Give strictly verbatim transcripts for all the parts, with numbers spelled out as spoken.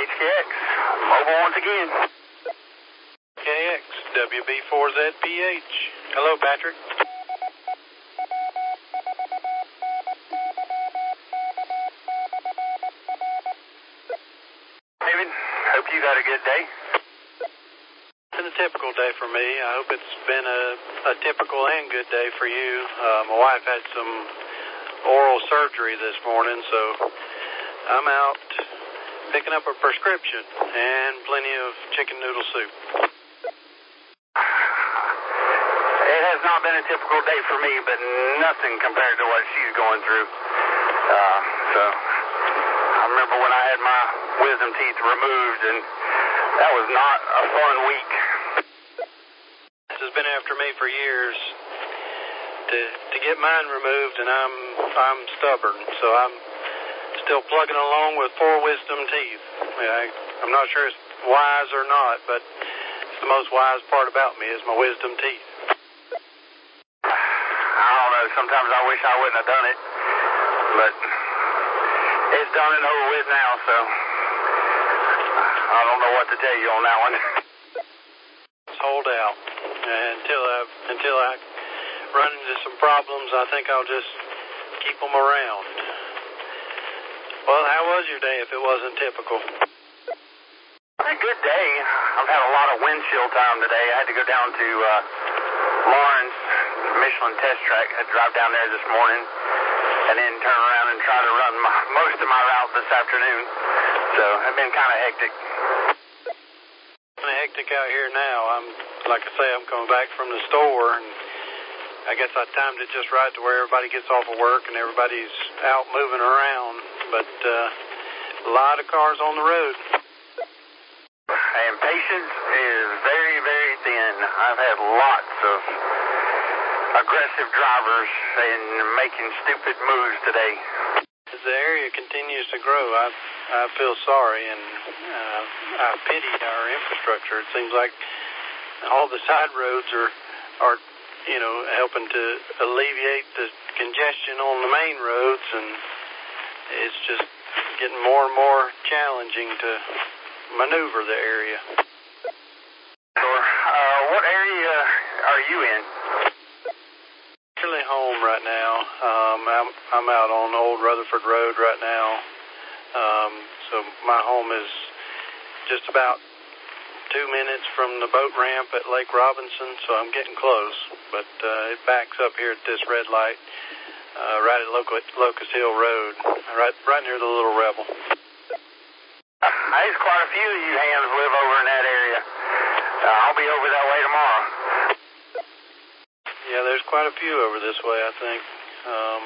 H K X, mobile once again. K X, W B four Z P H. Hello, Patrick. David, hope you got a good day. It's been a typical day for me. I hope it's been a, a typical and good day for you. Uh, my wife had some oral surgery this morning, so I'm out picking up a prescription and plenty of chicken noodle soup. It has not been a typical day for me, but nothing compared to what she's going through. Uh, so I remember when I had my wisdom teeth removed, and that was not a fun week. This has been after me for years to to get mine removed, and I'm I'm stubborn, so I'm still plugging along with four wisdom teeth. I, I'm not sure it's wise or not, but it's the most wise part about me is my wisdom teeth. I don't know. Sometimes I wish I wouldn't have done it, but it's done and over with now, so I don't know what to tell you on that one. Just hold out until I until I run into some problems. I think I'll just keep them around. Well, how was your day if it wasn't typical? A good day. I've had a lot of windshield time today. I had to go down to uh, Lawrence Michelin test track. I had to drive down there this morning and then turn around and try to run my, most of my route this afternoon. So it's been kind of hectic. Kind of hectic out here now. I'm, like I say, I'm coming back from the store, and I guess I timed it just right to where everybody gets off of work and everybody's out moving around. But uh, a lot of cars on the road. And patience is very, very thin. I've had lots of aggressive drivers and making stupid moves today. As the area continues to grow, I I feel sorry, and uh, I pity our infrastructure. It seems like all the side roads are, are, you know, helping to alleviate the congestion on the main roads, and it's just getting more and more challenging to maneuver the area. Sure. Uh, what area are you in? Actually home right now. Um, I'm, I'm out on Old Rutherford Road right now. Um, so my home is just about two minutes from the boat ramp at Lake Robinson, so I'm getting close. But uh, it backs up here at this red light, uh, right at Locust, Locust Hill Road, right right near the Little Rebel. There's quite a few of you hands live over in that area. Uh, I'll be over that way tomorrow. Yeah, there's quite a few over this way, I think. Um,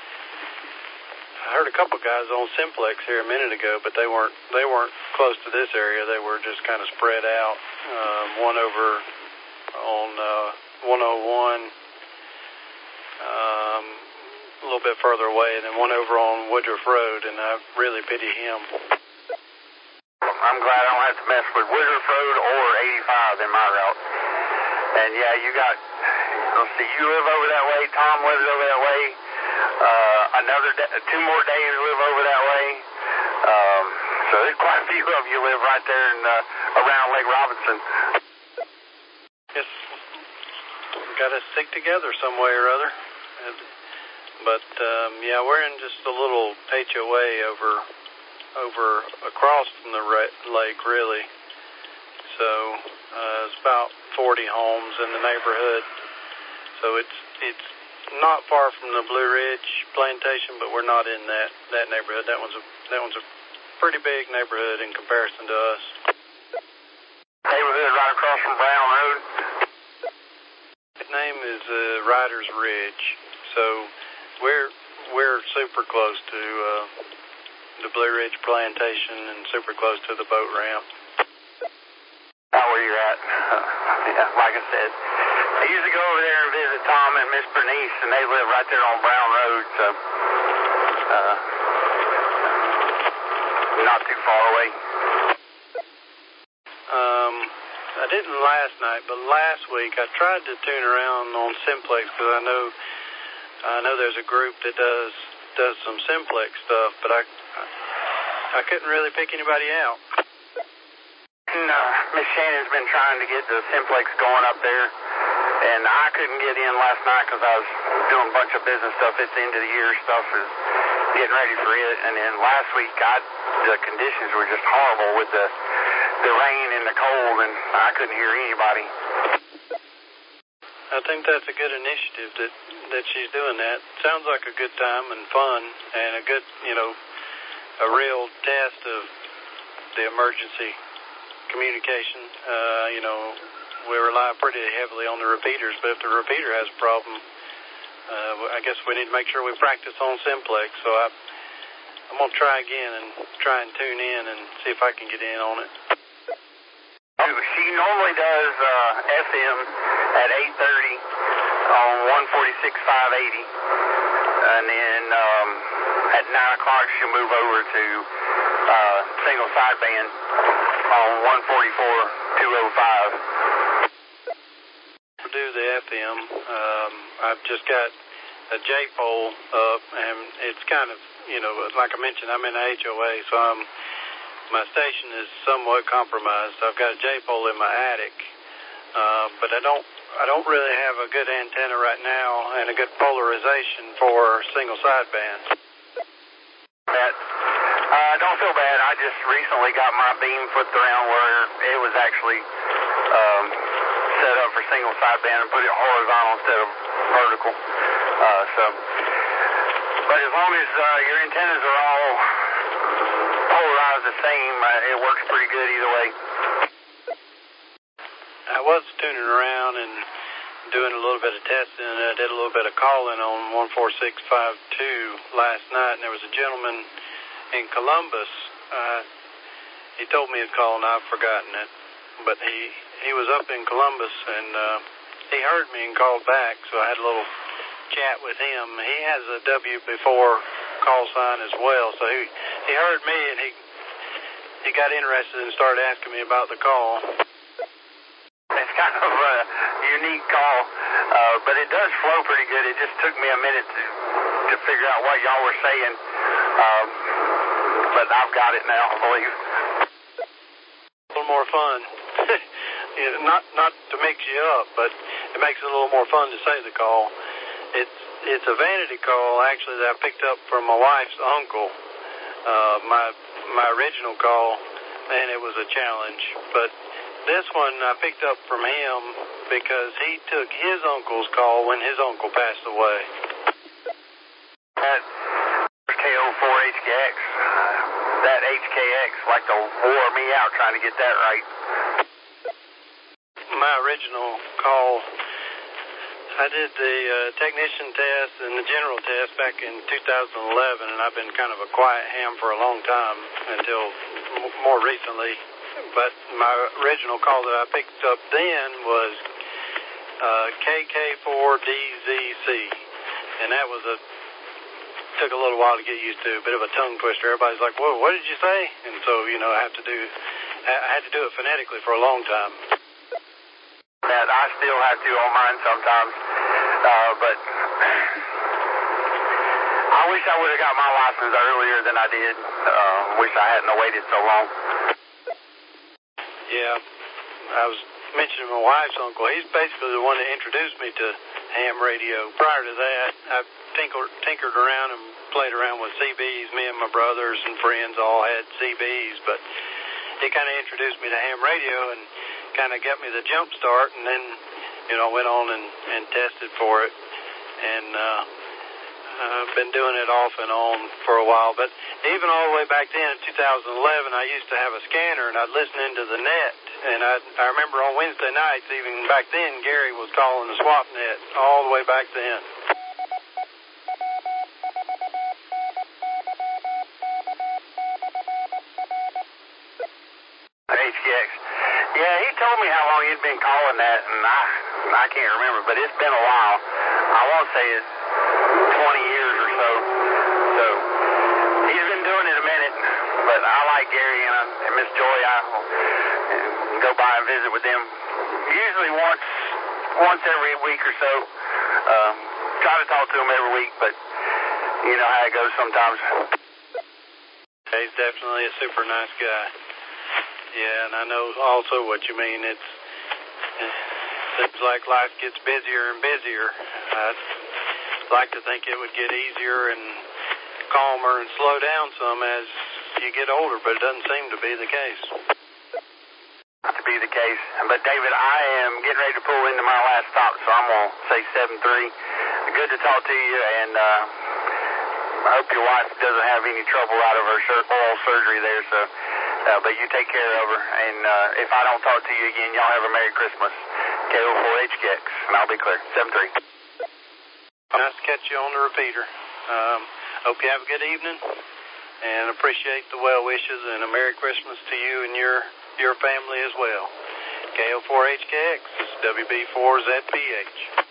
I heard a couple guys on Simplex here a minute ago, but they weren't they weren't close to this area. They were just kind of spread out. Um, one over on uh, one oh one, um, a little bit further away, and then one over on Woodruff Road, and I really pity him. I'm glad I don't have to mess with Woodruff Road or eighty-five in my route. And yeah, you got, let's see, you live over that way, Tom lives over that way, uh, another, day, two more days live over that way. Um, so there's quite a few of you live right there in, uh, around Lake Robinson. Yes, got to stick together some way or other. But um, yeah, we're in just a little H O A over. over across from the lake, really. So uh, it's about forty homes in the neighborhood. So it's it's not far from the Blue Ridge plantation, but we're not in that, that neighborhood. That one's a that one's a pretty big neighborhood in comparison to us. Neighborhood right across from Brown Road. Its name is uh, Riders Ridge. So we're we're super close to Uh, the Blue Ridge Plantation and super close to the boat ramp. Not where you're at. Uh, yeah, like I said, I used to go over there and visit Tom and Miss Bernice, and they live right there on Brown Road, so uh, not too far away. Um, I didn't last night, but last week I tried to tune around on Simplex because I know I know there's a group that does does some Simplex stuff, but I I couldn't really pick anybody out. Shannon, uh, Miss Shannon's been trying to get the Simplex going up there, and I couldn't get in last night because I was doing a bunch of business stuff. It's the end of the year stuff, is getting ready for it. And then last week, I, the conditions were just horrible with the the rain and the cold, and I couldn't hear anybody. I think that's a good initiative that that she's doing that. Sounds like a good time and fun, and a good, you know, a real test of the emergency communication. Uh, you know, we rely pretty heavily on the repeaters, but if the repeater has a problem, uh, I guess we need to make sure we practice on Simplex. So I, I'm going to try again and try and tune in and see if I can get in on it. She normally does uh, F M at eight thirty on one forty-six five eighty, and then um, at nine o'clock she'll move over to uh, single sideband on one forty-four two oh five. Do the F M. Um, I've just got a J-pole up, and it's kind of, you know, like I mentioned, I'm in a H O A, so I'm my station is somewhat compromised. I've got a J-pole in my attic, uh, but I don't I don't really have a good antenna right now and a good polarization for single sideband. That, uh, don't feel bad. I just recently got my beam flipped around where it was actually um, set up for single sideband and put it horizontal instead of vertical. Uh, so, but as long as uh, your antennas are all polarized the same, uh, it works pretty good either way. I was tuning around and doing a little bit of testing, and I did a little bit of calling on one four six five two last night, and there was a gentleman in Columbus. Uh, he told me his call, and I've forgotten it, but he, he was up in Columbus, and uh, he heard me and called back, so I had a little chat with him. He has a W before call sign as well, so he, he heard me, and he, he got interested and started asking me about the call. It's kind of a unique call, uh, but it does flow pretty good. It just took me a minute to, to figure out what y'all were saying, um, but I've got it now, I believe. A little more fun. You know, not not to mix you up, but it makes it a little more fun to say the call. It's it's a vanity call, actually, that I picked up from my wife's uncle. Uh, my my original call, and it was a challenge, but this one I picked up from him because he took his uncle's call when his uncle passed away. That K O four H K X, that H K X like to wore me out trying to get that right. My original call, I did the uh, technician test and the general test back in two thousand eleven, and I've been kind of a quiet ham for a long time until m- more recently. But my original call that I picked up then was uh, K K four D Z C, and that was a took a little while to get used to, a bit of a tongue twister. Everybody's like, "Whoa, what did you say?" And so, you know, I have to do, I had to do it phonetically for a long time. That I still have to on mine sometimes, uh, but I wish I would have got my license earlier than I did. Uh, wish I hadn't waited so long. Yeah, I was mentioning my wife's uncle. He's basically the one that introduced me to ham radio. Prior to that, I tinkered, tinkered around and played around with C Bs. Me and my brothers and friends all had C Bs, but he kind of introduced me to ham radio and kind of got me the jump start, and then, you know, went on and, and tested for it, and uh, I've been doing it off and on for a while. But even all the way back then in two thousand eleven, I used to have a scanner, and I'd listen into the net, and I, I remember on Wednesday nights, even back then, Gary was calling the swap net all the way back then. H K X. Yeah, he told me how long he'd been calling that, and I I can't remember, but it's been a while. I won't say it's twenty years or so. So he's been doing it a minute, but I like Gary and, I, and Miss Joy. I uh, go by and visit with them usually once once every week or so. Um, try to talk to him every week, but you know how it goes sometimes. He's definitely a super nice guy. Yeah, and I know also what you mean. It's, it seems like life gets busier and busier. I'd like to think it would get easier and calmer and slow down some as you get older, but it doesn't seem to be the case. To be the case. But, David, I am getting ready to pull into my last stop, so I'm going to say seven three. Good to talk to you, and uh, I hope your wife doesn't have any trouble out of her oral surgery there, so, uh, but you take care of her, and uh, if I don't talk to you again, y'all have a Merry Christmas. K O four H K X, and I'll be clear. seven three. Nice to catch you on the repeater. Um, hope you have a good evening, and appreciate the well wishes, and a Merry Christmas to you and your, your family as well. K O four H K X, W B four Z P H.